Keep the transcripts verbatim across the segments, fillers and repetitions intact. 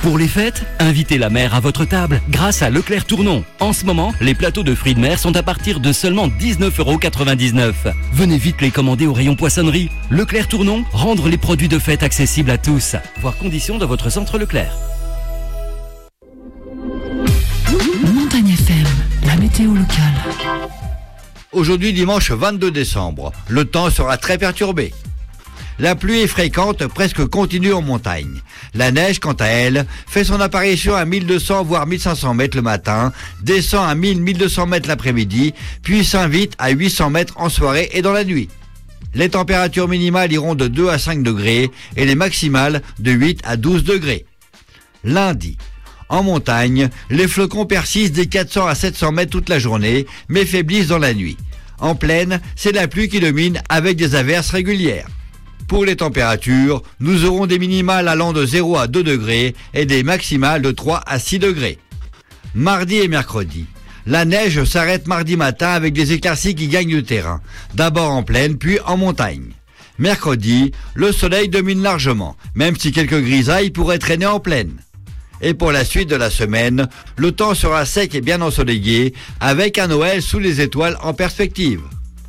Pour les fêtes, invitez la mer à votre table grâce à Leclerc Tournon. En ce moment, les plateaux de fruits de mer sont à partir de seulement dix-neuf euros quatre-vingt-dix-neuf. Venez vite les commander au rayon poissonnerie. Leclerc Tournon, rendre les produits de fête accessibles à tous. Voir conditions dans votre centre Leclerc. Montagne F M, la météo locale. Aujourd'hui dimanche vingt-deux décembre, le temps sera très perturbé. La pluie est fréquente, presque continue en montagne. La neige, quant à elle, fait son apparition à mille deux cents voire mille cinq cents mètres le matin, descend à mille à mille deux cents mètres l'après-midi, puis s'invite à huit cents mètres en soirée et dans la nuit. Les températures minimales iront de deux à cinq degrés et les maximales de huit à douze degrés. Lundi. En montagne, les flocons persistent des quatre cents à sept cents mètres toute la journée, mais faiblissent dans la nuit. En plaine, c'est la pluie qui domine avec des averses régulières. Pour les températures, nous aurons des minimales allant de zéro à deux degrés et des maximales de trois à six degrés. Mardi et mercredi. La neige s'arrête mardi matin avec des éclaircies qui gagnent du terrain, d'abord en plaine puis en montagne. Mercredi, le soleil domine largement, même si quelques grisailles pourraient traîner en plaine. Et pour la suite de la semaine, le temps sera sec et bien ensoleillé, avec un Noël sous les étoiles en perspective.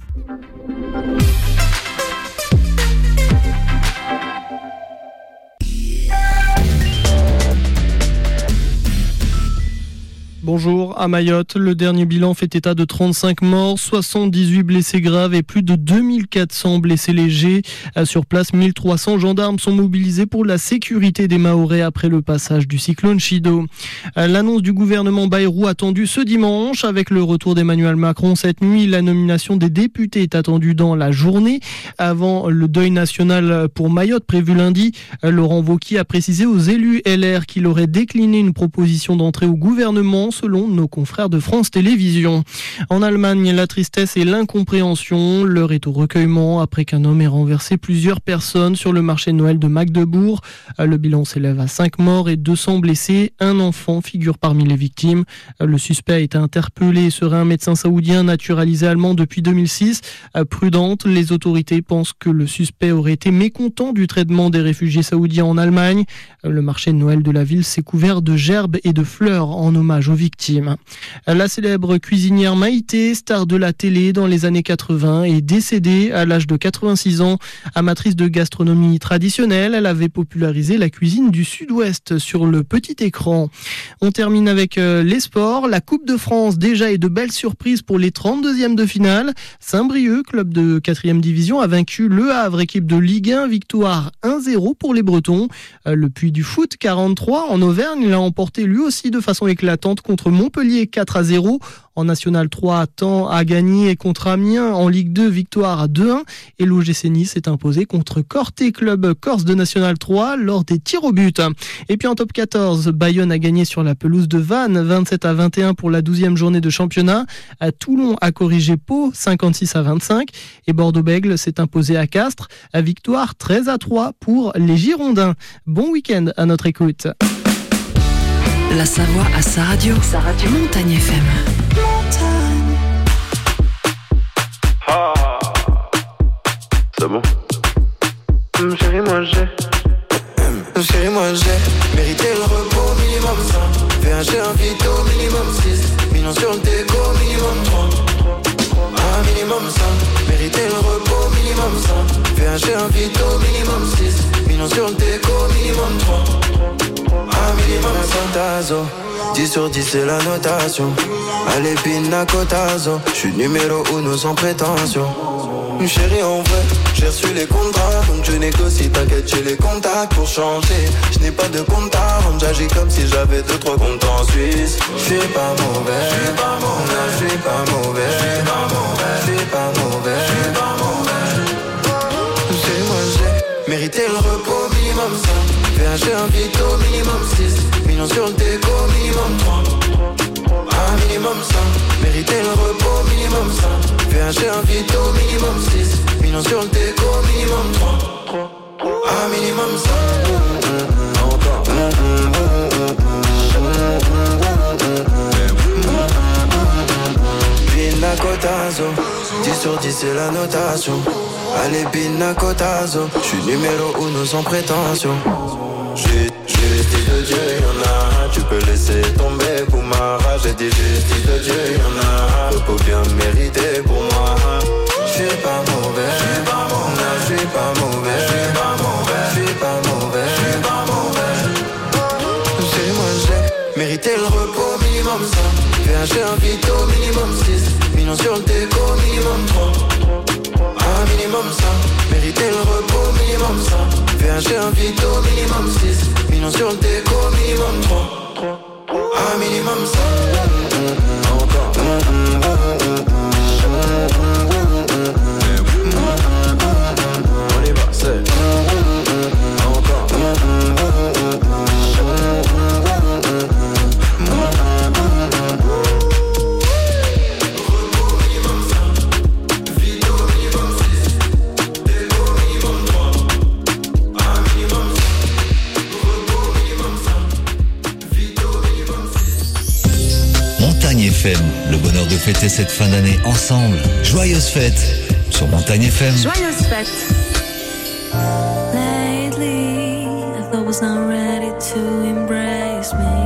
Bonjour, à Mayotte, le dernier bilan fait état de trente-cinq morts, soixante-dix-huit blessés graves et plus de deux mille quatre cents blessés légers. Sur place, mille trois cents gendarmes sont mobilisés pour la sécurité des Mahorais après le passage du cyclone Chido. L'annonce du gouvernement Bayrou attendue ce dimanche. Avec le retour d'Emmanuel Macron cette nuit, la nomination des députés est attendue dans la journée. Avant le deuil national pour Mayotte prévu lundi, Laurent Wauquiez a précisé aux élus L R qu'il aurait décliné une proposition d'entrée au gouvernement selon nos confrères de France Télévisions. En Allemagne, la tristesse et l'incompréhension. L'heure est au recueillement après qu'un homme ait renversé plusieurs personnes sur le marché de Noël de Magdebourg. Le bilan s'élève à cinq morts et deux cents blessés. Un enfant figure parmi les victimes. Le suspect a été interpellé et serait un médecin saoudien naturalisé allemand depuis deux mille six. Prudente, les autorités pensent que le suspect aurait été mécontent du traitement des réfugiés saoudiens en Allemagne. Le marché de Noël de la ville s'est couvert de gerbes et de fleurs en hommage aux victimes. La célèbre cuisinière Maïté, star de la télé dans les années quatre-vingts, est décédée à l'âge de quatre-vingt-six ans. Amatrice de gastronomie traditionnelle, elle avait popularisé la cuisine du Sud-Ouest sur le petit écran. On termine avec les sports. La Coupe de France déjà et de belles surprises pour les trente-deuxièmes de finale. Saint-Brieuc, club de quatrième division, a vaincu Le Havre, équipe de Ligue un, victoire un zéro pour les Bretons. Le Puy du Foot, quarante-trois, en Auvergne, l'a emporté lui aussi de façon éclatante contre Montpellier quatre à zéro. En National trois, Caen a gagné contre Amiens. En Ligue deux, victoire à deux un. Et l'O G C Nice s'est imposé contre Corté, club corse de National trois, lors des tirs au but. Et puis en top quatorze, Bayonne a gagné sur la pelouse de Vannes, vingt-sept à vingt et un pour la douzième journée de championnat. À Toulon a corrigé Pau, cinquante-six à vingt-cinq. Et Bordeaux-Bègles s'est imposé à Castres, à victoire treize à trois pour les Girondins. Bon week-end à notre écoute. La Savoie à sa radio, sa radio Montagne F M. Montagne. Ah, c'est bon. Mmh, chérie, moi j'ai. Mmh, chérie, moi j'ai mérité le repos minimum cinq. V H un vito minimum six. Millions sur le déco minimum trois. Ah, minimum cinq. Mérité le repos minimum cinq. V H un vito minimum six. Millions sur le déco minimum trois. Un minimum fantaso, dix sur dix c'est la notation. Allez pina cotazo, j'suis numéro uno sans prétention. Chérie en vrai, j'ai reçu les contrats, donc je négocie, t'inquiète j'ai les contacts pour changer. Je n'ai pas de compte à rendre, j'agis comme si j'avais deux trois comptes en Suisse. J'suis pas mauvais, j'suis pas mauvais, j'suis pas mauvais, j'suis pas mauvais, j'suis pas mauvais, j'suis pas mauvais. J'ai moi j'ai mérité le repos minimum cinq. V H un vito minimum six. Millions sur le déco minimum trois. Un minimum cinq. Mérité le repos minimum cinq. V H un vito minimum six. Millions sur le déco minimum trois. Un minimum cinq. Encore. Pina cotazo, dix sur dix c'est la notation. Allez pina cotazo, j'suis numéro uno sans prétention. J'ai, j'ai justice de Dieu, y'en a. Tu peux laisser tomber pour ma rage. J'ai dit justice de Dieu, y'en a. Repos bien mérité pour moi. J'suis pas mauvais, j'suis pas mauvais, j'suis pas mauvais, j'suis pas mauvais, j'suis pas mauvais, j'suis pas mauvais. Chérie, moi j'ai mérité le repos, minimum ça. V H G un vito, minimum six. Millions sur le déco, minimum trois. Ah, minimum ça. Mérité le repos, minimum ça. V H G un vito, minimum six. Millions sur le déco, minimum trois. Ah, minimum ça. Encore. On y va, c'est encore. Montagne F M, le bonheur de fêter cette fin d'année ensemble. Joyeuses fêtes sur Montagne F M. Joyeuses fêtes. Lately, I thought I was not ready to embrace me,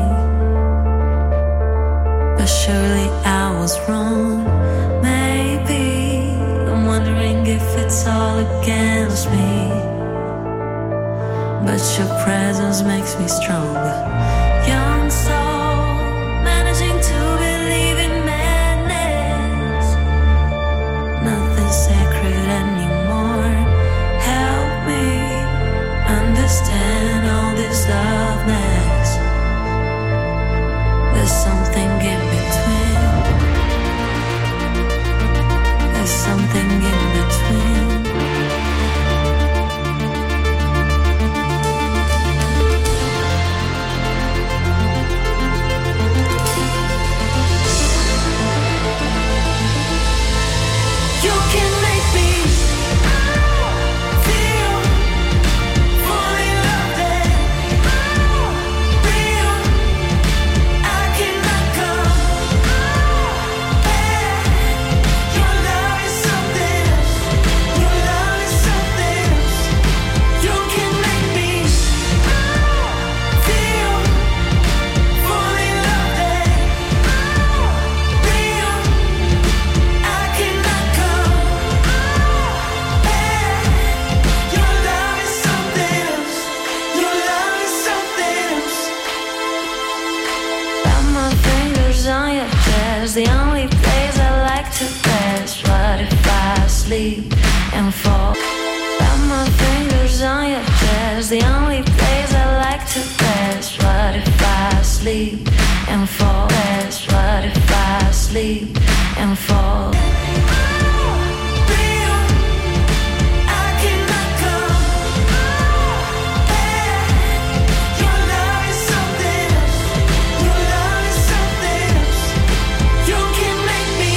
but surely I was wrong. Maybe I'm wondering if it's all against me, but your presence makes me stronger. Young soul, managing to believe in madness. Nothing sacred anymore. Help me understand all this darkness. There's something in between. There's something in between. You can make me feel fully loved and real. I cannot go back. Your love is something else. Your love is something else. You can make me feel fully loved and real. I cannot go back. Your love is something else. Your love is something else. Got my fingers on your chest, the only place I like to rest. What if I sleep and fall? Got my fingers on your chest, the only place I like to rest. What if I sleep and fall? Rest. What if I sleep and fall? Real, I cannot go back. Your love is something else. Your love is something else. You can make me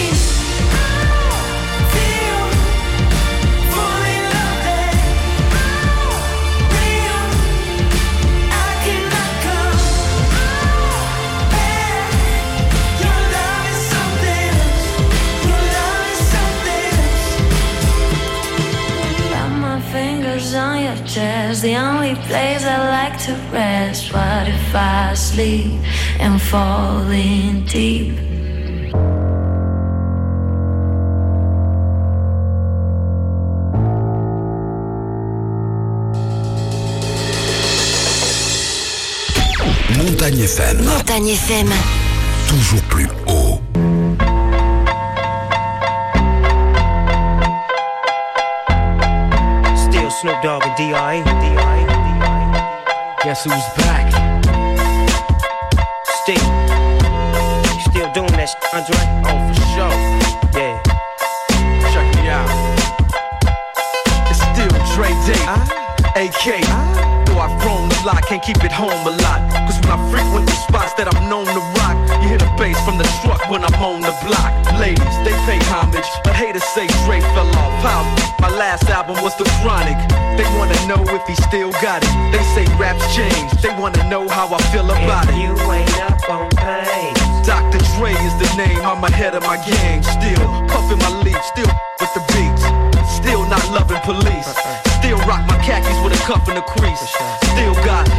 feel fully loved and real. I cannot go back. Your love is something else. Your love is something else. Got my fingers on your chest, the only place I like to rest. What if I sleep and fall in deep? Montagne F M, Montagne F M. toujours plus haut. Still Snoop Dogg and D R E. Guess who's back? Still, you still doing that shit, Andre? Oh, for sure. Yeah. Check me out. It's still Dre Day, uh, A K. Uh, Though I've grown a lot, can't keep it home a lot. Cause when I frequent the spots that I'm known to rock, you hear the bass from the truck when I'm on the block. Ladies, they pay homage, but haters say Dre fell off. How? My last album was The Chronic. They wanna know if he still got it. They say raps change, they wanna know how I feel about it. You ain't up on pain. Doctor Dre is the name, I'm ahead of my game. Still puffin' my leaf, still with the beats. Still not loving police. Still rock my khakis with a cuff and a crease. Still got love for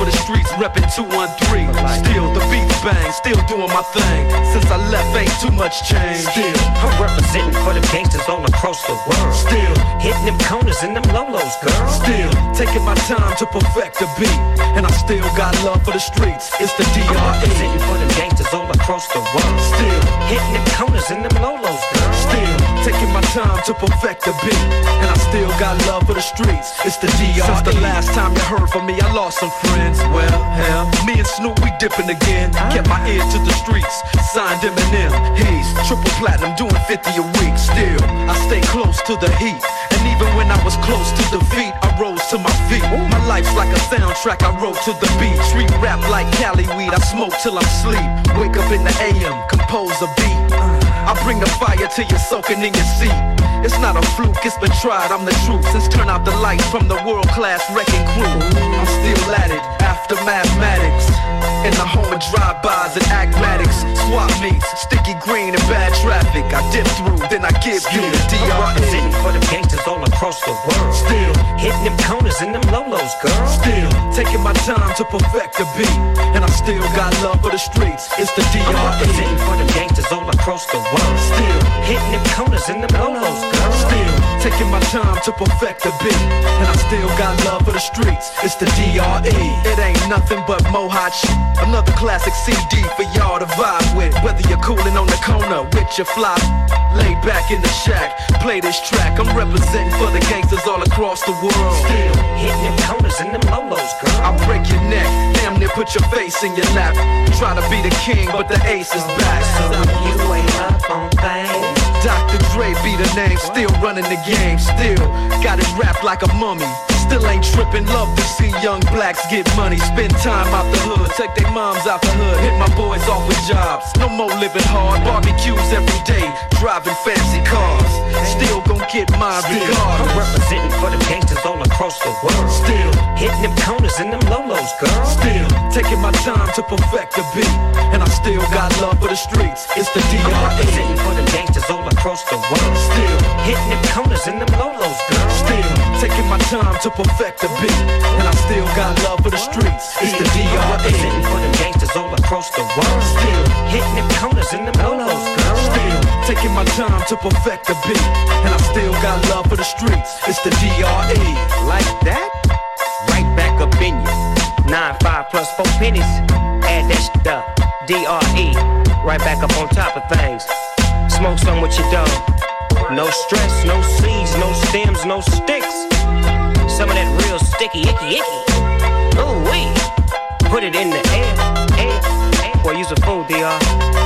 the streets, reppin' two one three. Still the beats bang, still doing my thing. Since I left, ain't too much change. Still, I'm representing for the gangsters all across the world. Still, hitting them corners and them lolos, girl. Still, taking my time to perfect the beat. And I still got love for the streets. It's the D R E. I'm representing for the gangsters all across the world. Still, hitting them corners and them lolos, girl. Still, taking my time to perfect the beat. And I still got love for the streets. It's the D R E. Since the last time you heard from me, I lost some friends. Well, hell, me and Snoop, we dipping again. Kept my ear to the streets, signed Eminem. He's triple platinum, doing fifty a week. Still, I stay close to the heat. And even when I was close to defeat, I rose to my feet. My life's like a soundtrack, I wrote to the beat. Street rap like Cali weed, I smoke till I'm sleep. Wake up in the A M, compose a beat. I bring the fire till you're soaking in your seat. It's not a fluke, it's been tried, I'm the truth. Since turn out the lights from the world-class wrecking crew, I'm still at it, after mathematics. In the home of drive-bys and acmatics, swap meets, sticky green and bad traffic. I dip through, then I give you the D R E. I'm representing for the gangsters all across the world. Still, hitting them corners and them lolos, girl. Still, taking my time to perfect the beat. And I still got love for the streets. It's the D R E. I'm representing for the gangsters all across the world. Still, hitting them corners and them lolos, girl. Still, taking my time to perfect the beat. And I still got love for the streets. It's the D R E. It ain't nothing but mo hot shit. Another classic C D for y'all to vibe with. Whether you're coolin' on the corner with your fly, laid back in the shack, play this track. I'm representing for the gangsters all across the world. Still, hitting them corners and them lolos, girl. I'll break your neck, damn near put your face in your lap. Try to be the king, but the ace is back. So you ain't up on things. Doctor Dre be the name, still running the game. Still, got it wrapped like a mummy. Still ain't trippin', love to see young blacks get money. Spend time out the hood, take their moms out the hood. Hit my boys off with jobs, no more living hard. Barbecues every day, driving fancy cars. Still gon' get mine regardless. I'm representing for the gangsters all across the world. Still, hitting them corners and them lolos, girl. Still, taking my time to perfect the beat. And I still got love for the streets. It's the D R E. I'm representing for the gangsters all across the world. Still, hitting them corners and them lolos, girl. Still, taking my time to perfect the beat. And I still got love for the streets. It's the D R E. I'm representing for the gangsters all across the world. Still, hitting them corners and them lolos, girl. Still, taking my time to perfect the beat. And I still got love for the streets. It's the D R E. Like that? Right back up in you. Nine, five plus four pennies. Add that shit up. D R E. Right back up on top of things. Smoke some with your dog. No stress, no seeds, no stems, no sticks. Some of that real sticky, icky, icky. Ooh wee. Put it in the air, air, air. Boy, use a fool, D R.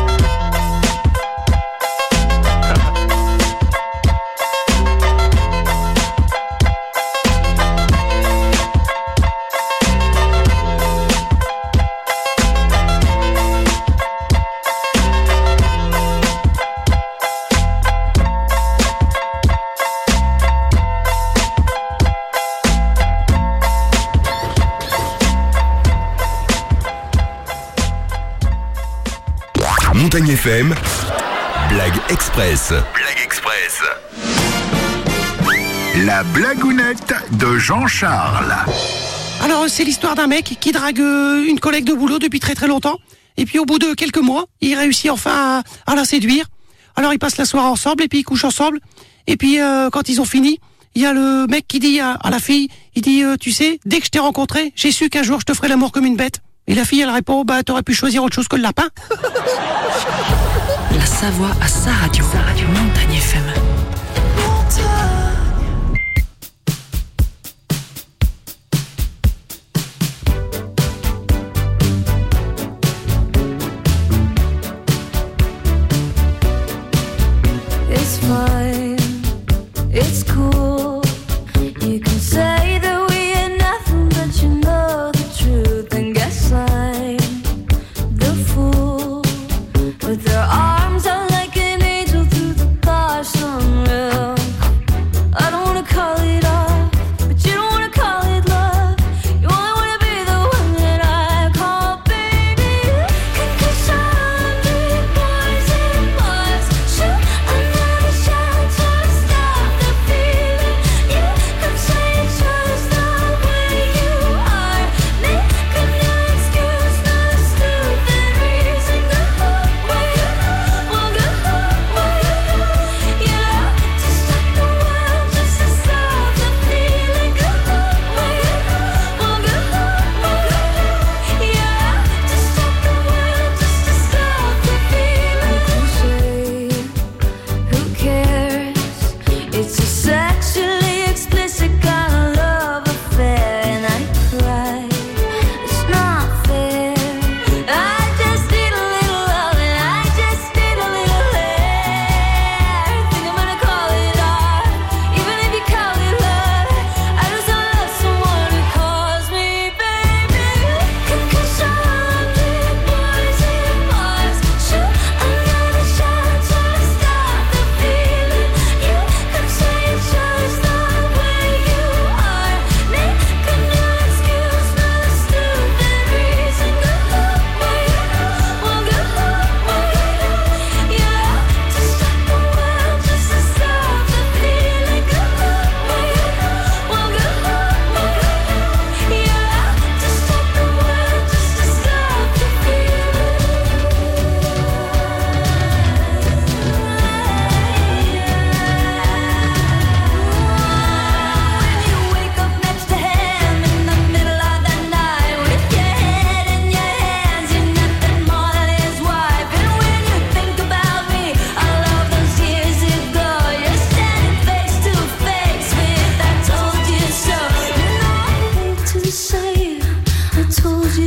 Montagne F M, Blague Express. Blague Express. La blagounette de Jean-Charles. Alors, c'est l'histoire d'un mec qui drague une collègue de boulot depuis très très longtemps. Et puis, au bout de quelques mois, il réussit enfin à, à la séduire. Alors, ils passent la soirée ensemble et puis ils couchent ensemble. Et puis, euh, quand ils ont fini, il y a le mec qui dit à, à la fille, il dit, euh, tu sais, dès que je t'ai rencontré, j'ai su qu'un jour je te ferais l'amour comme une bête. Et la fille, elle répond, bah, t'aurais pu choisir autre chose que le lapin. La Savoie à sa radio. Sa radio Montagne F M. It's fine, it's cool. You can say that we ain't nothing, but you know the truth. And guess I'm the fool with their arms out like an angel through the bar sunroof. I don't wanna call it off, but you don't wanna call it love. You only wanna be the one that I call baby. Concussion, hundred poison bars. Shoot another shot to stop the feeling.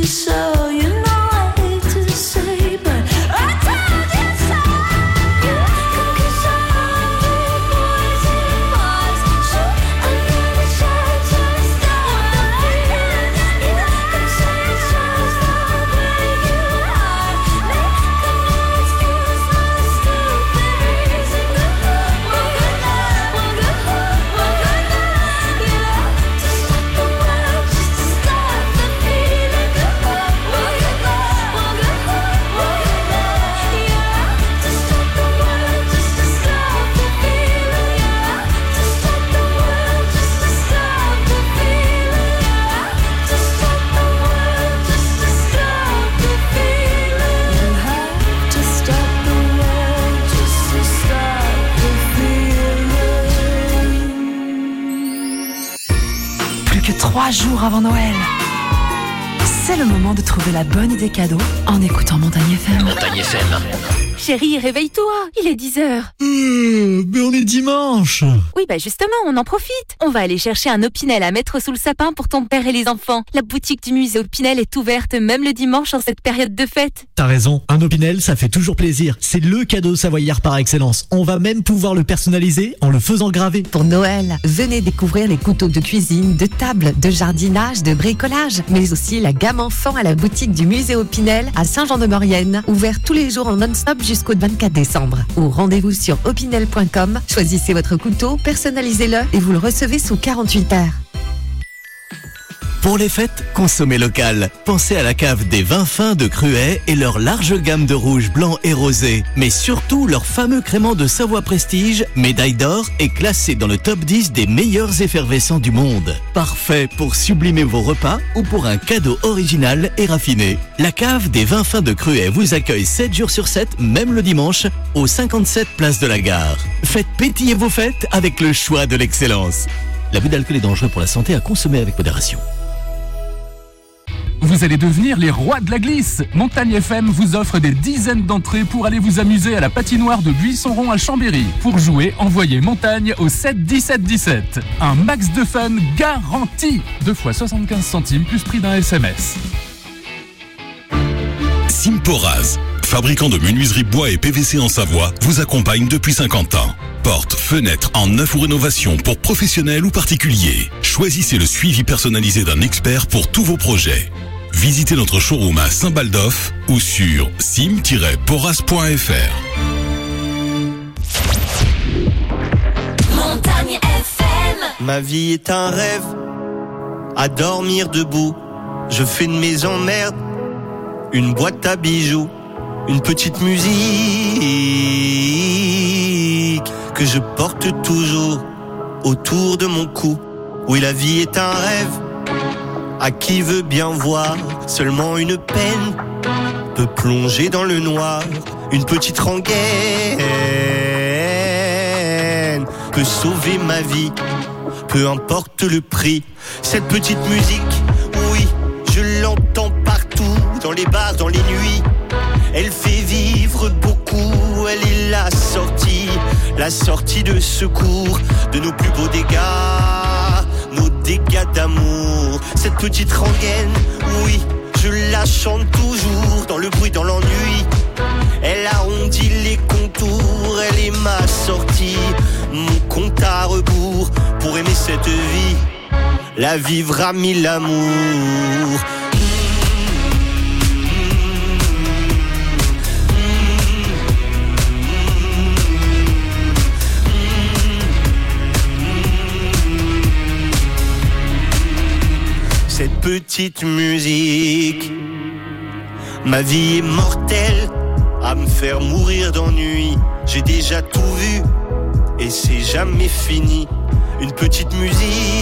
so. You know I hate to say, but I told you so. You can kiss all the boys in Mars. Shoot another shot to stop the feeling. You can say it's just the way you are. Make no excuse, no stupid reason. One good night, one good night, one good night. You have to stop the world just to stop the feeling. One good night, one good night, one good night. You have to stop the world just to stop the feeling. You have to stop the world just to stop the feeling. You have to stop the world just to stop the feeling. You have to stop the world just to stop the feeling. Plus que trois jours avant Noël. C'est le moment de trouver la bonne idée cadeau en écoutant Montagne F M. Montagne F M. Chérie, réveille-toi, il est dix heures. Euh, mais on est dimanche. Oui, bah justement, on en profite. On va aller chercher un Opinel à mettre sous le sapin pour ton père et les enfants. La boutique du musée Opinel est ouverte même le dimanche en cette période de fête. T'as raison, un Opinel, ça fait toujours plaisir. C'est le cadeau savoyard par excellence. On va même pouvoir le personnaliser en le faisant graver. Pour Noël, venez découvrir les couteaux de cuisine, de table, de jardinage, de bricolage, mais aussi la gamme enfant à la boutique du musée Opinel à Saint-Jean-de-Maurienne, ouvert tous les jours en non-stop jusqu'au vingt-quatre décembre. Ou rendez-vous sur opinel point com, choisissez votre couteau, personnalisez-le et vous le recevez sous quarante-huit heures. Pour les fêtes, consommez local. Pensez à la cave des vins fins de Cruet et leur large gamme de rouges, blancs et rosés. Mais surtout leur fameux crément de Savoie Prestige, médaille d'or et classé dans le top dix des meilleurs effervescents du monde. Parfait pour sublimer vos repas ou pour un cadeau original et raffiné. La cave des vins fins de Cruet vous accueille sept jours sur sept, même le dimanche, au cinquante-sept place de la Gare. Faites pétiller vos fêtes avec le choix de l'excellence. L'abus d'alcool est dangereux pour la santé, à consommer avec modération. Vous allez devenir les rois de la glisse. Montagne F M vous offre des dizaines d'entrées pour aller vous amuser à la patinoire de Buisson-Rond à Chambéry. Pour jouer, envoyez Montagne au sept dix-sept dix-sept. Un max de fun garanti. Deux fois soixante-quinze centimes plus prix d'un S M S. Simporaz, fabricant de menuiserie bois et P V C en Savoie, vous accompagne depuis cinquante ans. Portes, fenêtres en neuf ou rénovation pour professionnels ou particuliers. Choisissez le suivi personnalisé d'un expert pour tous vos projets. Visitez notre showroom à Saint-Baldoff ou sur sim tiret poraz point f r. Montagne F M. Ma vie est un rêve, à dormir debout. Je fais de mes emmerdes une boîte à bijoux, une petite musique que je porte toujours autour de mon cou. Oui, la vie est un rêve, à qui veut bien voir. Seulement une peine peut plonger dans le noir. Une petite rengaine peut sauver ma vie, peu importe le prix. Cette petite musique, oui, je l'entends partout, dans les bars, dans les nuits. Elle fait vivre beaucoup, elle est la sortie, la sortie de secours de nos plus beaux dégâts, nos dégâts d'amour. Cette petite rengaine, oui, je la chante toujours, dans le bruit, dans l'ennui. Elle arrondit les contours, elle est ma sortie, mon compte à rebours pour aimer cette vie, la vivre à mille amours. Cette petite musique, ma vie est mortelle, à me faire mourir d'ennui. J'ai déjà tout vu et c'est jamais fini. Une petite musique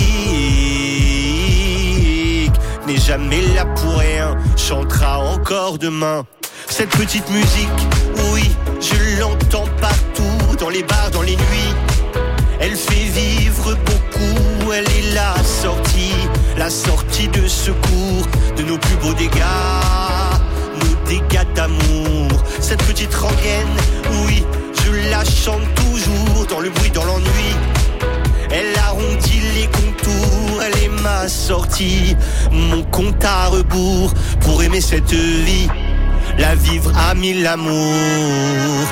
n'est jamais là pour rien, chantera encore demain. Cette petite musique, oui, je l'entends partout, dans les bars, dans les nuits. Elle fait vivre beaucoup, elle est la sortie, la sortie de secours de nos plus beaux dégâts, nos dégâts d'amour. Cette petite rengaine, oui, je la chante toujours, dans le bruit, dans l'ennui. Elle arrondit les contours, elle est ma déjà sorti mon compte à rebours pour aimer cette vie, la vivre à mille amours.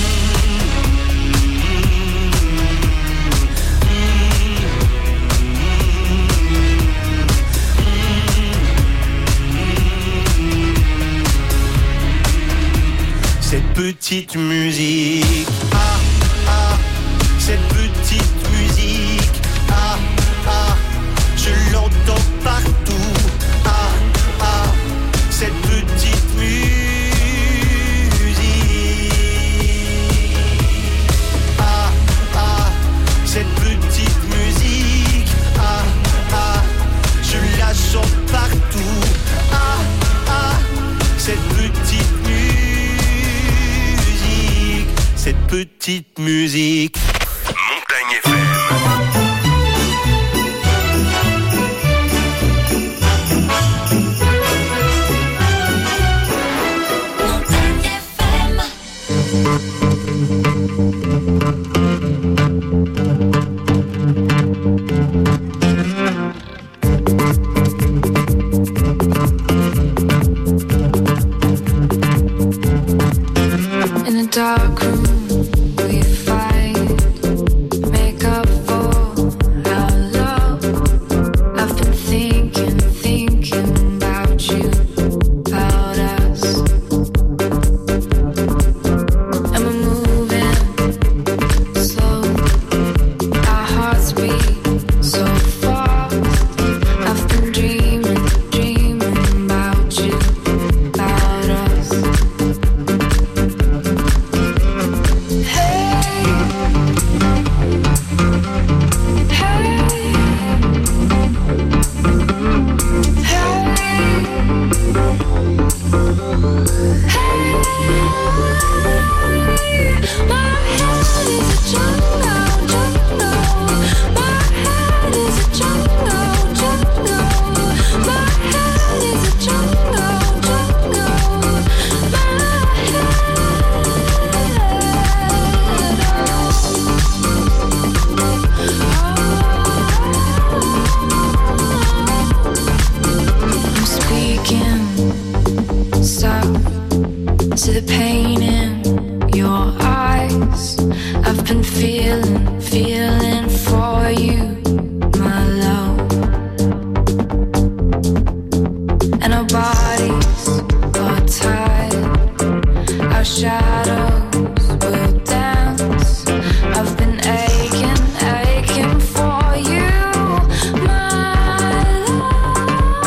Cette petite musique, ah, ah, cette petite musique, ah, ah, je l'entends partout, ah, ah, cette petite musique, ah, ah, cette petite musique, ah, ah, je la sens partout, ah, ah, cette petite musique. Cette petite musique. Montagne F M. In a dark room we fight, make up for our love. I've been thinking, thinking about you, about us. And we're moving slow, our hearts beat so fast. I've been dreaming, dreaming about you, about us. To the pain in your eyes, I've been feeling, feeling for you, my love. And our bodies are tired, our shadows will dance. I've been aching, aching for you, my love.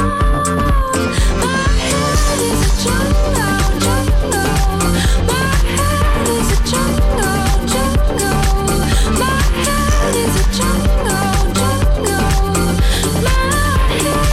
My head is a jungle, jungle. My head is a jungle, jungle. My head is a jungle, jungle. My head.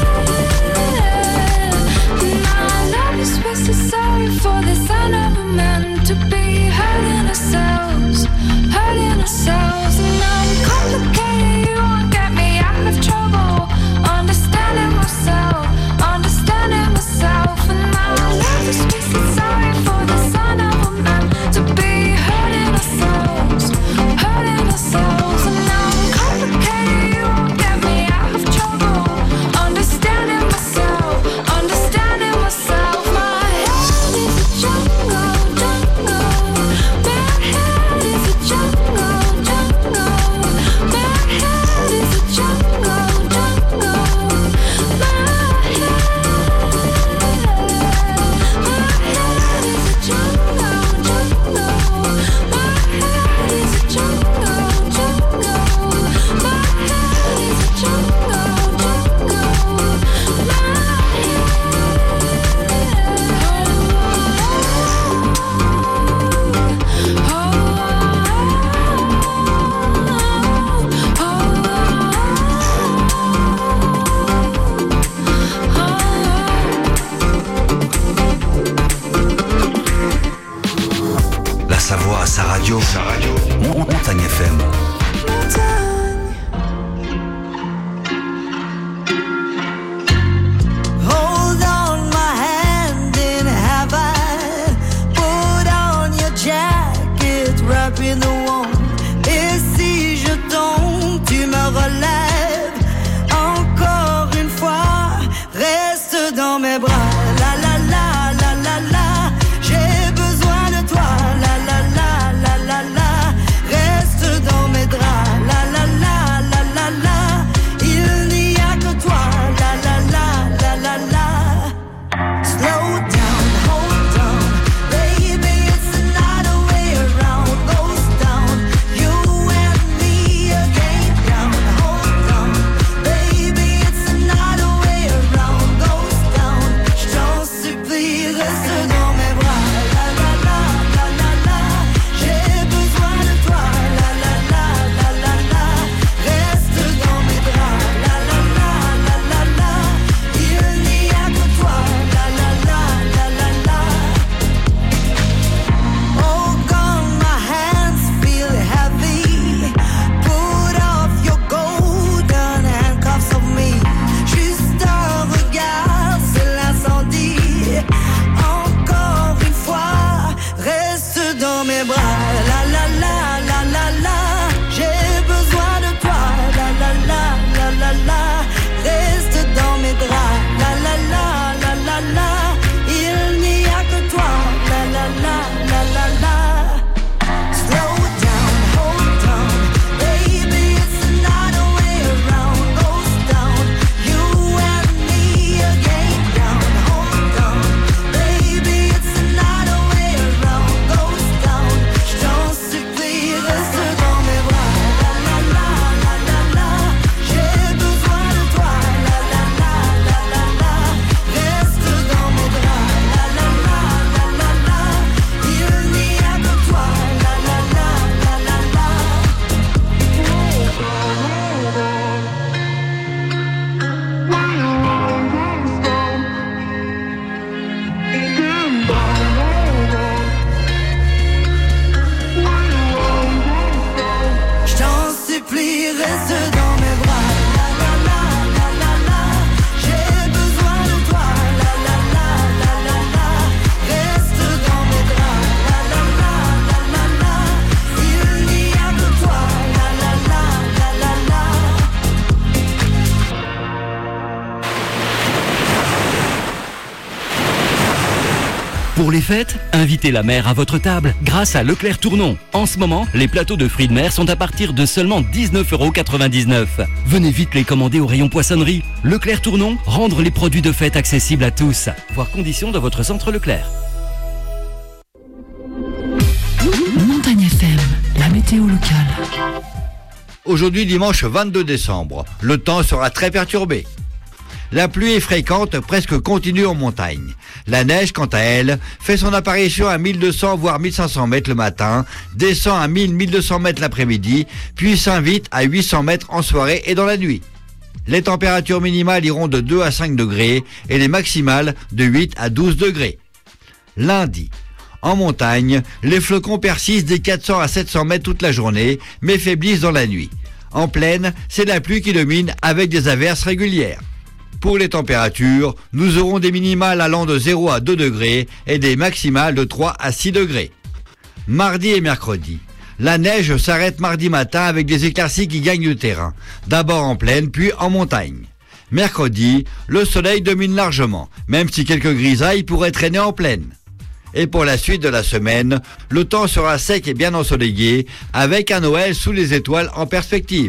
And I love is wasted, sorry for this. I never meant to be hurting ourselves, hurting ourselves. And I'm complicated, you won't get me out of trouble. Understanding myself, understanding myself. And my love is wasted, sorry for this. I never meant to be hurting ourselves, hurting ourselves. And I'm complicated, you won't get me out of trouble. Understanding myself, understanding myself. My head is a jungle, jungle. My head is a jungle, jungle. My head is a jungle, jungle. My head, my head is a jungle, jungle. My head is a jungle, jungle. My head is a jungle, La Savoie à sa radio. Sa radio. Montagne F M. Hold on my hand and have I put on your jacket, wrapping the warm. Et si je tombe, tu me relèves encore. Pour les fêtes, invitez la mer à votre table grâce à Leclerc Tournon. En ce moment, les plateaux de fruits de mer sont à partir de seulement dix-neuf euros quatre-vingt-dix-neuf. Venez vite les commander au rayon poissonnerie. Leclerc Tournon, rendre les produits de fête accessibles à tous. Voir conditions dans votre centre Leclerc. Montagne F M, la météo locale. Aujourd'hui dimanche vingt-deux décembre, le temps sera très perturbé. La pluie est fréquente, presque continue en montagne. La neige, quant à elle, fait son apparition à mille deux cents voire mille cinq cents mètres le matin, descend à mille à mille deux cents mètres l'après-midi, puis s'invite à huit cents mètres en soirée et dans la nuit. Les températures minimales iront de deux à cinq degrés et les maximales de huit à douze degrés. Lundi. En montagne, les flocons persistent des quatre cents à sept cents mètres toute la journée, mais faiblissent dans la nuit. En plaine, c'est la pluie qui domine avec des averses régulières. Pour les températures, nous aurons des minimales allant de zéro à deux degrés et des maximales de trois à six degrés. Mardi et mercredi. La neige s'arrête mardi matin avec des éclaircies qui gagnent du terrain, d'abord en plaine puis en montagne. Mercredi, le soleil domine largement, même si quelques grisailles pourraient traîner en plaine. Et pour la suite de la semaine, le temps sera sec et bien ensoleillé, avec un Noël sous les étoiles en perspective.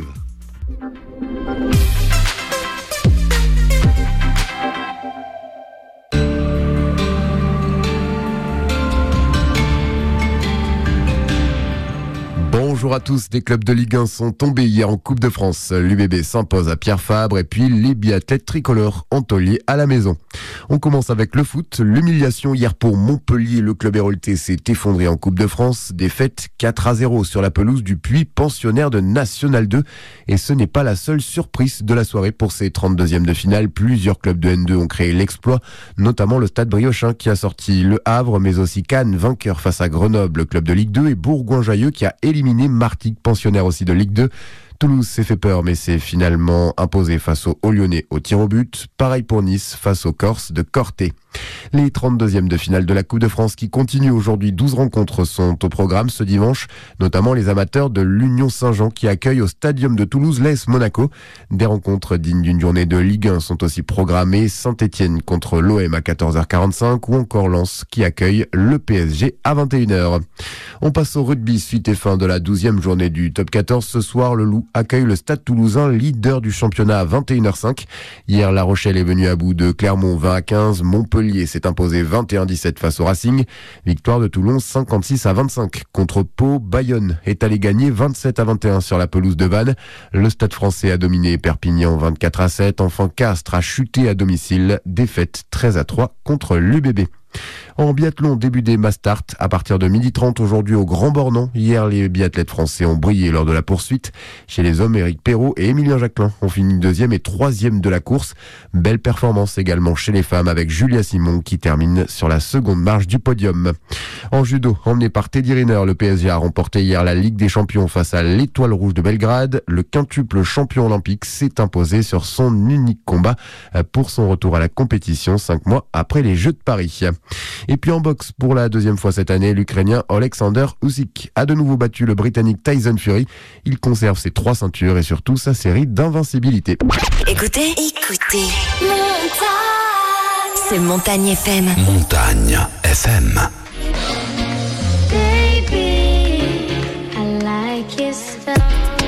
Bonjour à tous, des clubs de Ligue un sont tombés hier en Coupe de France. L'U B B s'impose à Pierre Fabre et puis les biathlètes tricolores ont taulier à la maison. On commence avec le foot. L'humiliation hier pour Montpellier. Le club héroltais s'est effondré en Coupe de France. Défaite quatre à zéro sur la pelouse du Puy, pensionnaire de National deux. Et ce n'est pas la seule surprise de la soirée pour ces trente-deuxièmes de finale. Plusieurs clubs de N deux ont créé l'exploit, notamment le Stade Briochin qui a sorti Le Havre, mais aussi Cannes, vainqueur face à Grenoble, le club de Ligue deux, et Bourgoin-Jallieu qui a éliminé Martigues, pensionnaire aussi de Ligue deux. Toulouse s'est fait peur mais s'est finalement imposé face aux Lyonnais au tir au but. Pareil pour Nice face aux Corses de Corté. Les trente-deuxièmes de finale de la Coupe de France qui continuent aujourd'hui. douze rencontres sont au programme ce dimanche, notamment les amateurs de l'Union Saint-Jean qui accueillent au Stadium de Toulouse l'A S Monaco. Des rencontres dignes d'une journée de Ligue un sont aussi programmées. Saint-Étienne contre l'O M à quatorze heures quarante-cinq ou encore Lens qui accueille le P S G à vingt et une heures. On passe au rugby, suite et fin de la douzième journée du top quatorze. Ce soir, le Loup accueille le Stade Toulousain, leader du championnat à vingt et une heures cinq. Hier, La Rochelle est venue à bout de Clermont vingt à quinze. Montpellier s'est imposé vingt et un à dix-sept face au Racing. Victoire de Toulon cinquante-six à vingt-cinq contre Pau. Bayonne est allé gagner vingt-sept à vingt et un sur la pelouse de Vannes. Le Stade Français a dominé Perpignan vingt-quatre à sept. Enfin, Castres a chuté à domicile. Défaite treize à trois contre l'U B B. En biathlon, début des Mastart à partir de midi trente aujourd'hui au Grand Bornand. Hier, les biathlètes français ont brillé lors de la poursuite. Chez les hommes, Éric Perrault et Émilien Jacquelin ont fini deuxième et troisième de la course. Belle performance également chez les femmes avec Julia Simon qui termine sur la seconde marche du podium. En judo, emmené par Teddy Riner, le P S G a remporté hier la Ligue des Champions face à l'Étoile Rouge de Belgrade. Le quintuple champion olympique s'est imposé sur son unique combat pour son retour à la compétition cinq mois après les Jeux de Paris. Et puis en boxe, pour la deuxième fois cette année, l'Ukrainien Alexander Usyk a de nouveau battu le Britannique Tyson Fury. Il conserve ses trois ceintures et surtout sa série d'invincibilité. Écoutez, écoutez. Montagne. C'est Montagne F M. Montagne F M. Baby, I like your stuff.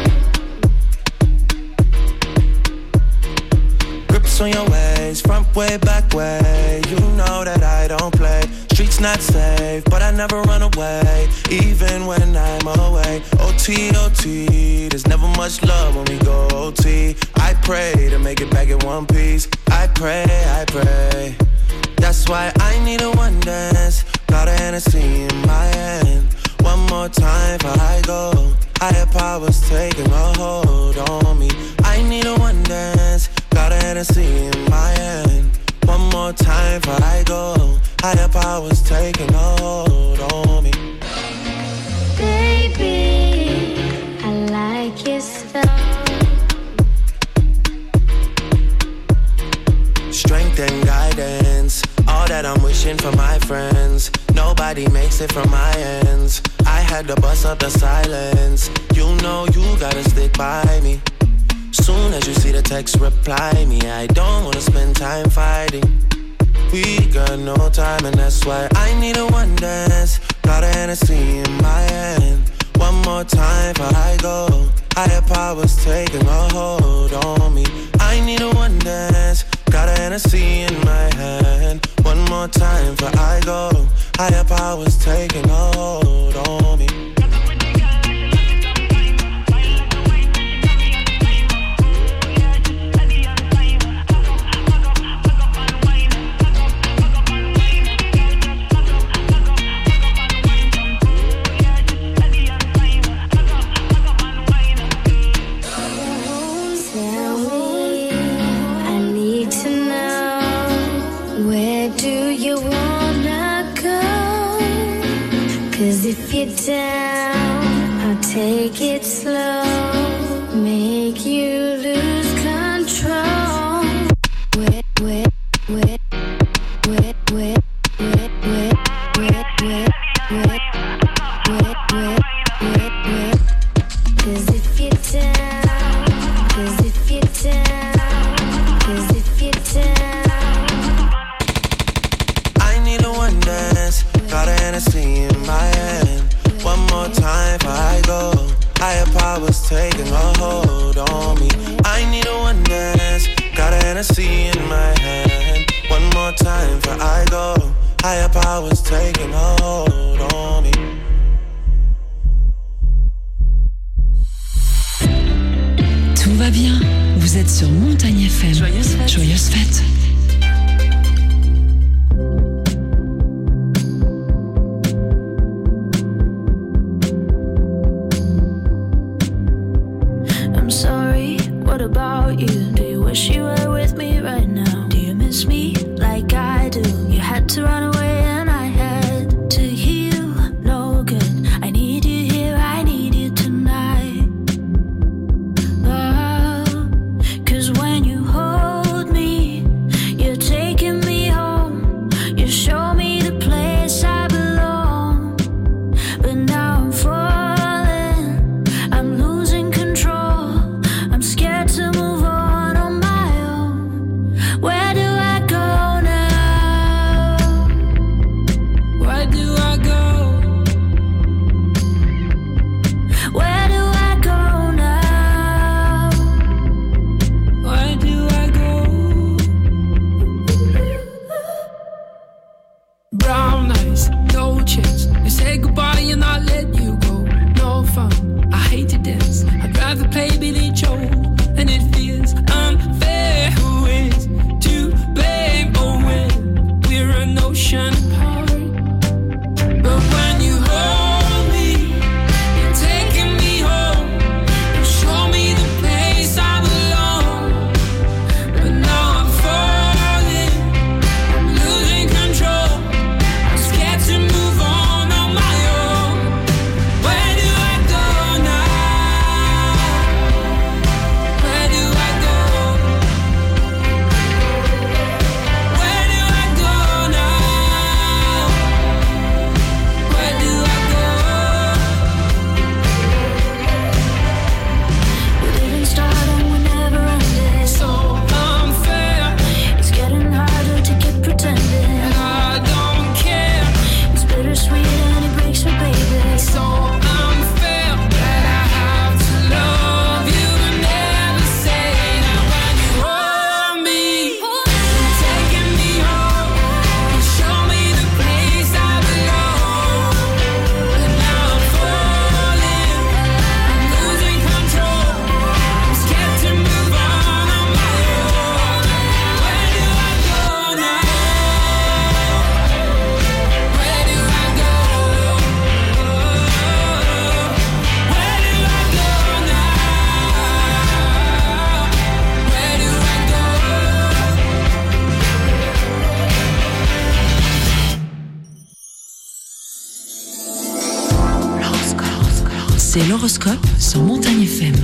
Grips on your ways, front way, back way. You know that I don't play. Streets not safe, but I never run away, even when I'm away. O T, O T, there's never much love when we go O T. I pray to make it back in one piece. I pray, I pray. That's why I need a one dance. Got a Hennessy in my hand. One more time before I go. Higher powers taking a hold on me. I need a one dance. Got a Hennessy in my hand. One more time before I go. Higher powers taking a hold on me. Baby, I like your stuff. Strength and guidance, all that I'm wishing for my friends. Nobody makes it from my ends. I had to bust up the silence. You know you gotta stick by me. Soon as you see the text, reply me. I don't wanna spend time fighting. We got no time and that's why I need a one dance. Got a Hennessy in my hand. One more time before I go. Higher powers taking a hold on me. I need a one dance. Got a Hennessy in my hand. One more time before I go. Higher powers taking a hold on me. If you're down, I'll take it slow, make you lose control. Wet, wet, wet, wet, wet, wet, wet, wet, wet, wet, wet, wet, wet, wet. 'Cause if you're down, 'cause if you're down, 'cause if you're down. I need a one dance, got a Hennessy in my hand. One more time before I go. Higher powers taking a hold on me. I need a one dance. Got a Hennessy in my hand. One more time before I go. Higher powers taking a hold on me. Tout va bien. Vous êtes sur Montagne F M. Joyeuse fête. Joyeuse fête. What about you? Do you wish you were with me right now? Do you miss me like I do? You had to run away and I had to heal. No good. I need you here, I need you tonight. Oh, 'cause when you hold me, you're taking me home. You show me the place I belong. But now I'm falling, I'm losing control. I'm scared to move on on my own. Where do I go now? Where do I go? Where do I go now? Where do I go? Brown eyes, no chance. You say goodbye and I let you go. No fun, I hate to dance. I'd rather play Billy Joe. And it feels unfair. Who is to blame? Oh, when we're an ocean apart. But when you hold me, you're taking me home. You show me the place I belong. But now I'm falling, I'm losing control. I'm scared to move on on my own. Where do I go now? Where do I go? Where do I go now? Where do I go? We didn't start and we never ended. So unfair, It's getting harder to keep pretending. and I don't care. It's bittersweet and it breaks me, baby. So unfair that I have to love you and never say that. When you hold me, you're taking me home. You show me the place I belong. But now I'm falling, I'm losing control. I'm scared to move on on my own. Where do I go now? Where do I go? Where do I go now? Where do I go? C'est l'horoscope sur Montagne F M.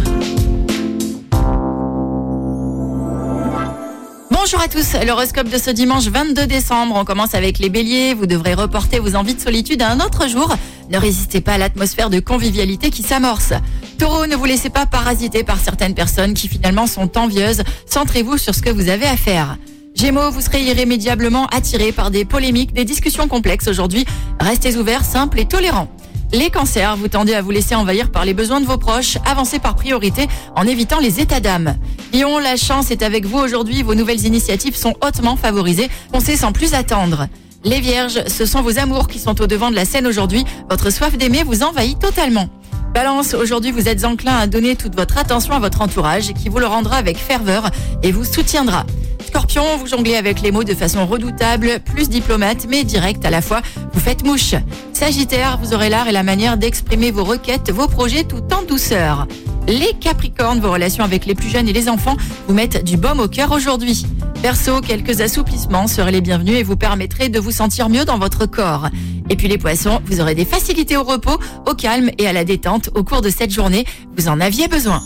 Bonjour à tous, l'horoscope de ce dimanche vingt-deux décembre. On commence avec les béliers. Vous devrez reporter vos envies de solitude à un autre jour. Ne résistez pas à l'atmosphère de convivialité qui s'amorce. Taureau, ne vous laissez pas parasiter par certaines personnes qui finalement sont envieuses. Centrez-vous sur ce que vous avez à faire. Gémeaux, vous serez irrémédiablement attirés par des polémiques, des discussions complexes aujourd'hui. Restez ouverts, simples et tolérants. Les cancers, vous tendez à vous laisser envahir par les besoins de vos proches. Avancez par priorité en évitant les états d'âme. Lion, la chance est avec vous aujourd'hui. Vos nouvelles initiatives sont hautement favorisées. Foncez sans plus attendre. Les vierges, ce sont vos amours qui sont au devant de la scène aujourd'hui. Votre soif d'aimer vous envahit totalement. Balance, aujourd'hui vous êtes enclin à donner toute votre attention à votre entourage qui vous le rendra avec ferveur et vous soutiendra. Scorpion, vous jonglez avec les mots de façon redoutable, plus diplomate mais directe à la fois, vous faites mouche. Sagittaire, vous aurez l'art et la manière d'exprimer vos requêtes, vos projets tout en douceur. Les Capricornes, vos relations avec les plus jeunes et les enfants vous mettent du baume au cœur aujourd'hui. Verseau, quelques assouplissements seraient les bienvenus et vous permettraient de vous sentir mieux dans votre corps. Et puis les Poissons, vous aurez des facilités au repos, au calme et à la détente au cours de cette journée. Vous en aviez besoin.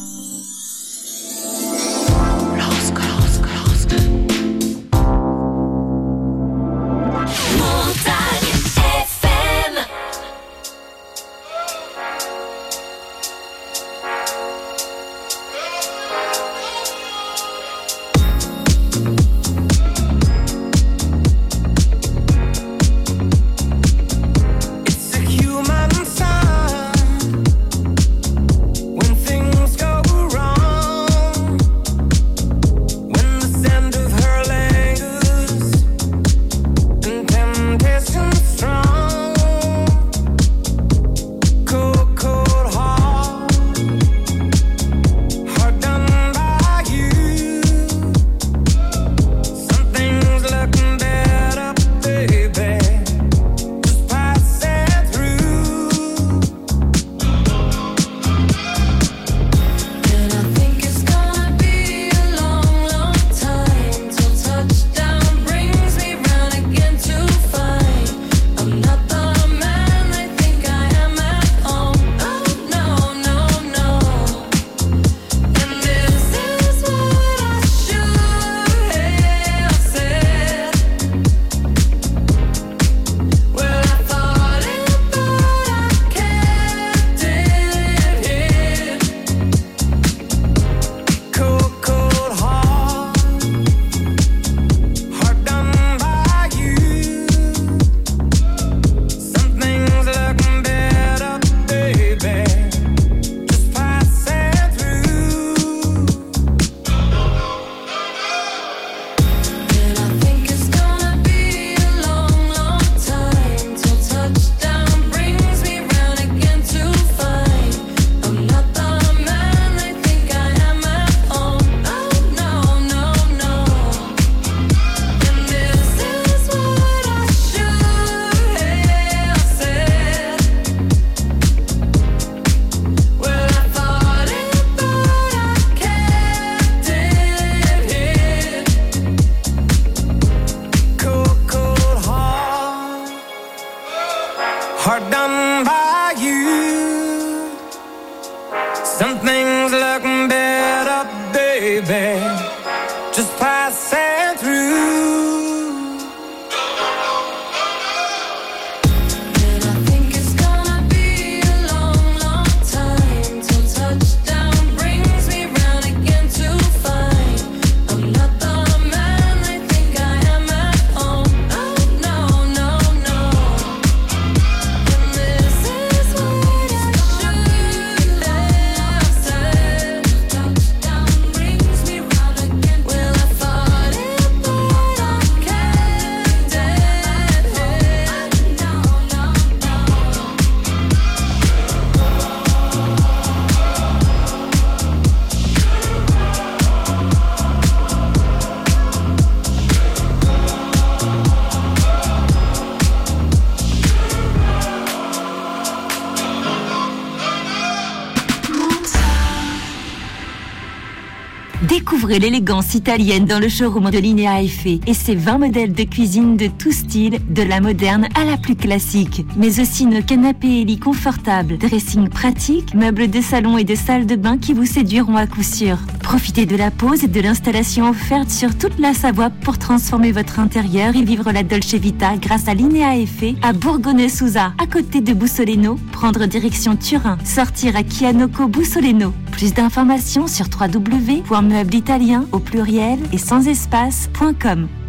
Découvrez l'élégance italienne dans le showroom de Linea Effet et ses vingt modèles de cuisine de tout style, de la moderne à la plus classique. Mais aussi nos canapés et lits confortables, dressing pratique, meubles de salon et de salle de bain qui vous séduiront à coup sûr. Profitez de la pause et de l'installation offerte sur toute la Savoie pour transformer votre intérieur et vivre la Dolce Vita grâce à Linea Effet à Bourgogne-Souza, à côté de Bussoleno. Prendre direction Turin, sortir à Chianoco Bussoleno. Plus d'informations sur w w w point meuble italien au pluriel et sans espace point com.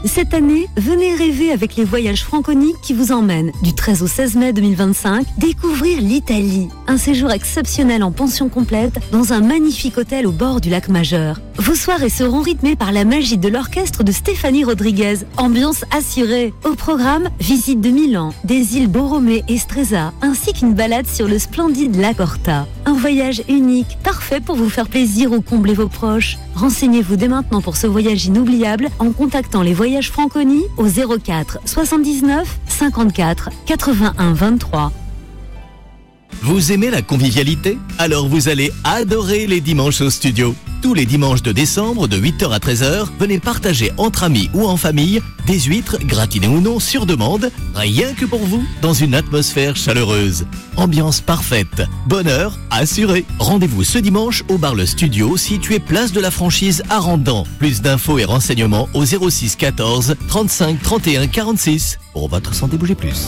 Cette année, venez rêver avec les voyages Franconi qui vous emmènent du treize au seize mai deux mille vingt-cinq découvrir l'Italie. Un séjour exceptionnel en pension complète dans un magnifique hôtel au bord du lac Majeur. Vos soirées seront rythmées par la magie de l'orchestre de Stéphanie Rodriguez. Ambiance assurée. Au programme, visite de Milan, des îles Borromée et Stresa, ainsi qu'une balade sur le splendide lac Horta. Un voyage unique, parfait pour vous faire plaisir ou combler vos proches. Renseignez-vous dès maintenant pour ce voyage inoubliable en contactant les voyages Franconi au zéro quatre soixante-dix-neuf cinquante-quatre quatre-vingt-un vingt-trois. Vous aimez la convivialité? Alors vous allez adorer les dimanches au studio. Tous les dimanches de décembre, de huit heures à treize heures, venez partager entre amis ou en famille des huîtres, gratinées ou non, sur demande, rien que pour vous, dans une atmosphère chaleureuse. Ambiance parfaite, bonheur assuré. Rendez-vous ce dimanche au bar Le Studio, situé place de la Franchise à Randan. Plus d'infos et renseignements au zéro six quatorze trente-cinq trente et un quarante-six. Pour votre santé, bougez plus.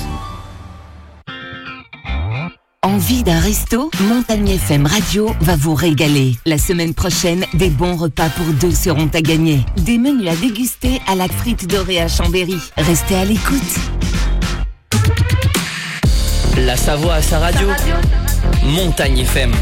Envie d'un resto? Montagne F M Radio va vous régaler. La semaine prochaine, des bons repas pour deux seront à gagner. Des menus à déguster à la frite dorée à Chambéry. Restez à l'écoute. La Savoie à sa radio. Montagne F M.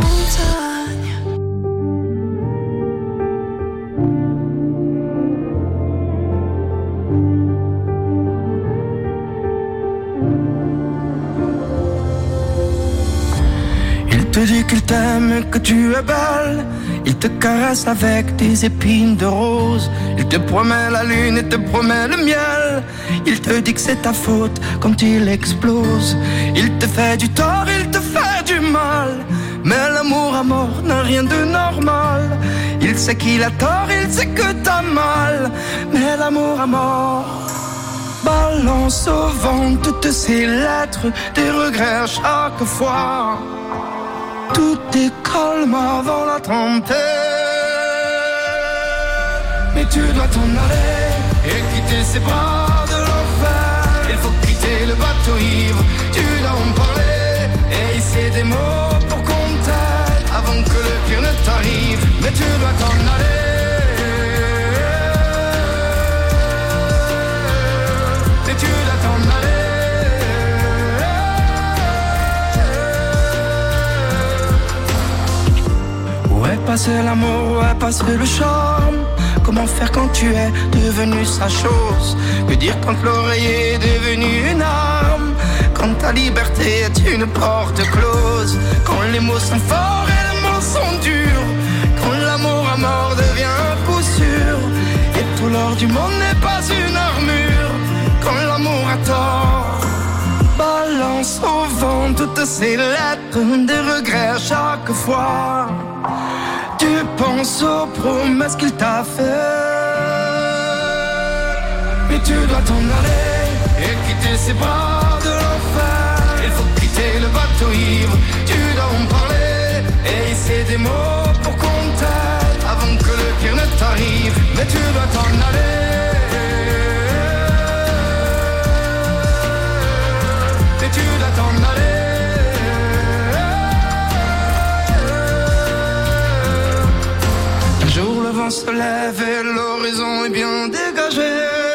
Il te dit qu'il t'aime et que tu es belle. Il te caresse avec des épines de rose. Il te promet la lune et te promet le miel. Il te dit que c'est ta faute quand il explose. Il te fait du tort, il te fait du mal. Mais l'amour à mort n'a rien de normal. Il sait qu'il a tort, il sait que t'as mal. Mais l'amour à mort balance au vent toutes ces lettres, des regrets à chaque fois. Tout est calme avant la tempête. Mais tu dois t'en aller et quitter ces bras de l'enfer. Il faut quitter le bateau ivre, tu dois en parler et hisser des mots pour qu'on t'aide avant que le pire ne t'arrive. Mais tu dois t'en aller. Mais tu dois t'en aller. Où est passé l'amour, où est passé le charme? Comment faire quand tu es devenu sa chose? Que dire quand l'oreiller est devenu une arme? Quand ta liberté est une porte close? Quand les mots sont forts et les mots sont durs? Quand l'amour à mort devient un coup sûr? Et tout l'or du monde n'est pas une armure? Quand l'amour a tort balance au vent toutes ces lettres, des regrets à chaque fois. Tu penses aux promesses qu'il t'a fait. Mais tu dois t'en aller et quitter ces bras de l'enfer. Il faut quitter le bateau ivre, tu dois en parler et hisser des mots pour qu'on t'aide avant que le pire ne t'arrive. Mais tu dois t'en aller. Mais tu dois t'en aller. Un jour le vent se lève et l'horizon est bien dégagé.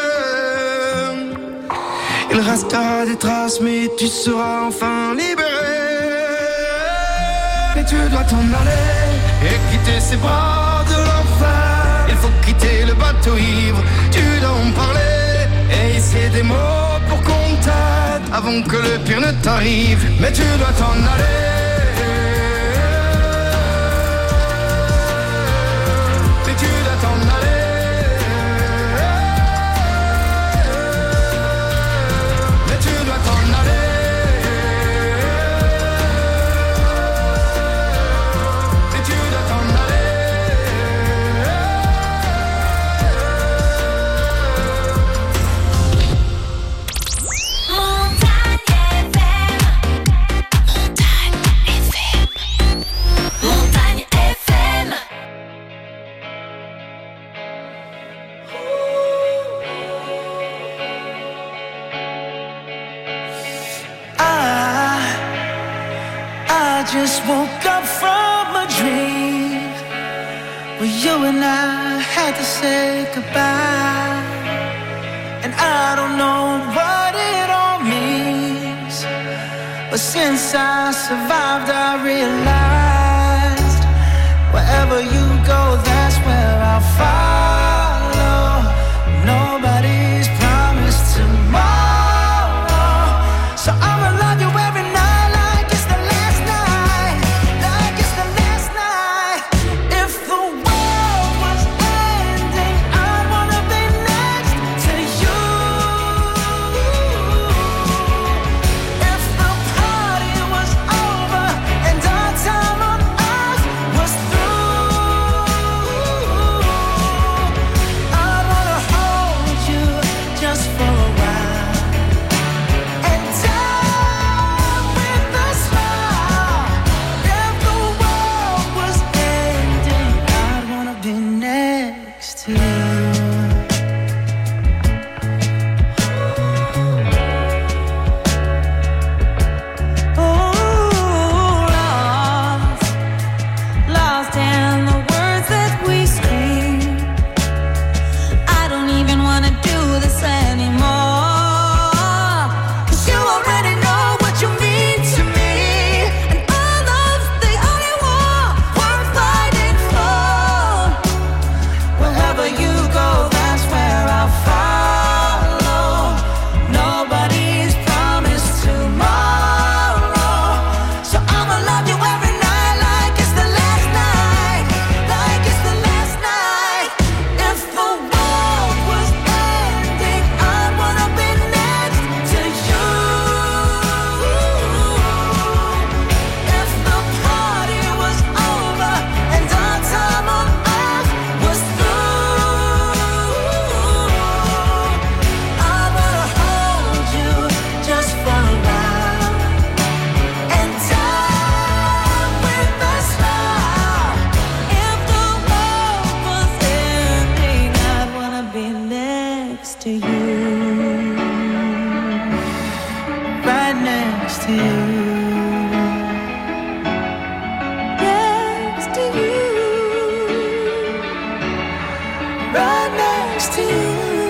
Il restera des traces mais tu seras enfin libéré. Mais tu dois t'en aller et quitter ces bras de l'enfer. Il faut quitter le bateau ivre, tu dois en parler et hisser des mots pour qu'on t'aide avant que le pire ne t'arrive. Mais tu dois t'en aller. Mais tu dois t'en aller. Mais tu dois t'en aller. Mais tu dois t'en aller. I just woke up from a dream where you and I had to say goodbye. and I don't know what it all means. But since I survived, I realized wherever you go, that's where I'll follow. Nobody's promised tomorrow, so I'ma love you every night like it's the last night, like it's the last night. If the world was ending, I'd wanna be next to you. If the party was over and our time on earth was through, I'd wanna hold you just for a while and die with a smile. If the world was ending, I'd wanna be next to you. Lost, lost in the words that we scream. I don't even wanna do this anymore, 'cause you already know what you mean to me, and all love's the only war worth fighting for. Wherever you go, that's where I'll follow. Nobody's promised tomorrow, so I'ma love you every night like it's the last night, like it's the last night. If the world was ending, I'd wanna be next to you. If the party was over and our time on earth was through, I wanna hold you just for a while and die with a smile. If the world was ending, I'd wanna be next to you, right next to you, next to you, right next to you.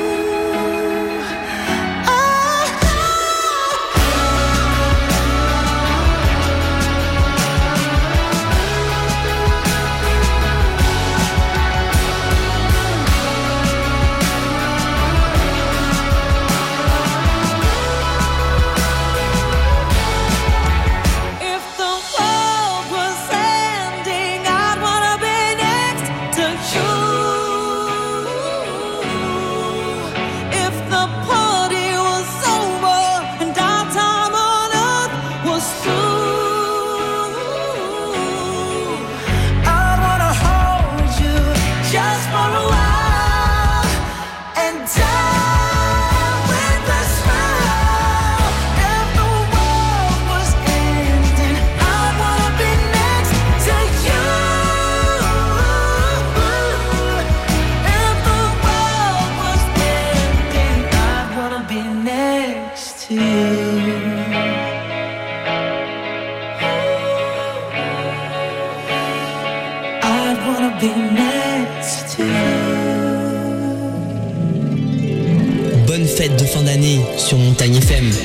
If the world was ending, I'd wanna be next to you. If the party was over and our time on earth was through, I'd wanna hold you just for a while and die with a smile. If the world was ending, I'd wanna be next to you. If the world was ending, I'd wanna be next to you. I'd wanna be next to you. Bonne fête de fin d'année sur Montagne F M.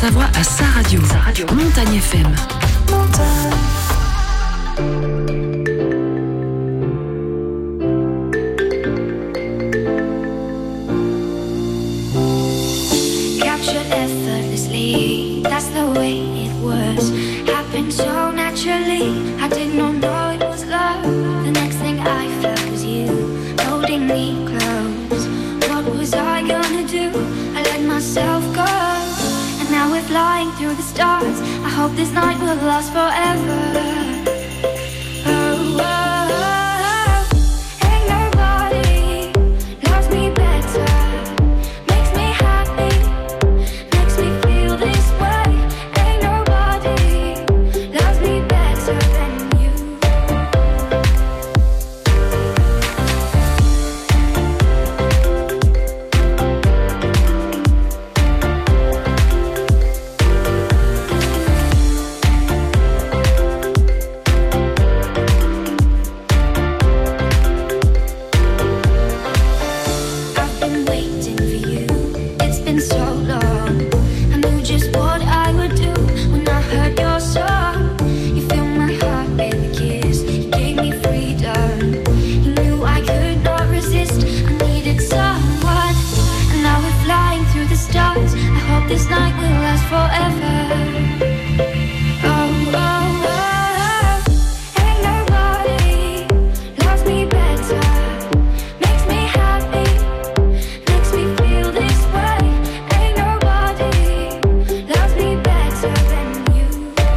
Savoie à sa radio. Sa radio. Montagne F M. Captured effortlessly, that's the way it was. Happened so naturally, I did not know it was love. The next thing I felt was you, holding me close. What was I gonna do? I let myself go. And now we're flying through the stars. I hope this night will last forever. Oh, oh, oh. Ain't nobody loves me better. Makes me happy, makes me feel this way. Ain't nobody loves me better than you. I've been waiting for you, it's been so long. I knew just what I would do when I heard your song. You filled my heart with a kiss, you gave me freedom. You knew I could not resist, I needed someone. And now we're flying through the stars. I hope this night will last forever. Oh, oh, oh. Ain't nobody loves me better. Makes me happy, makes me feel this way. Ain't nobody loves me better than you.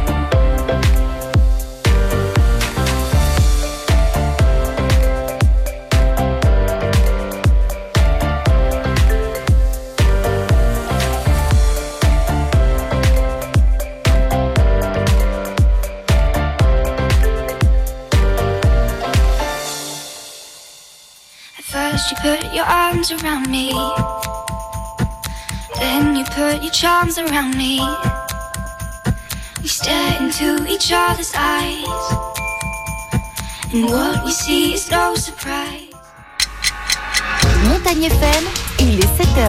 At first you put your arms around me, then you put your charms around me. We stare into each other's eyes, and what we see is no surprise. Montagne F M, il est sept heures.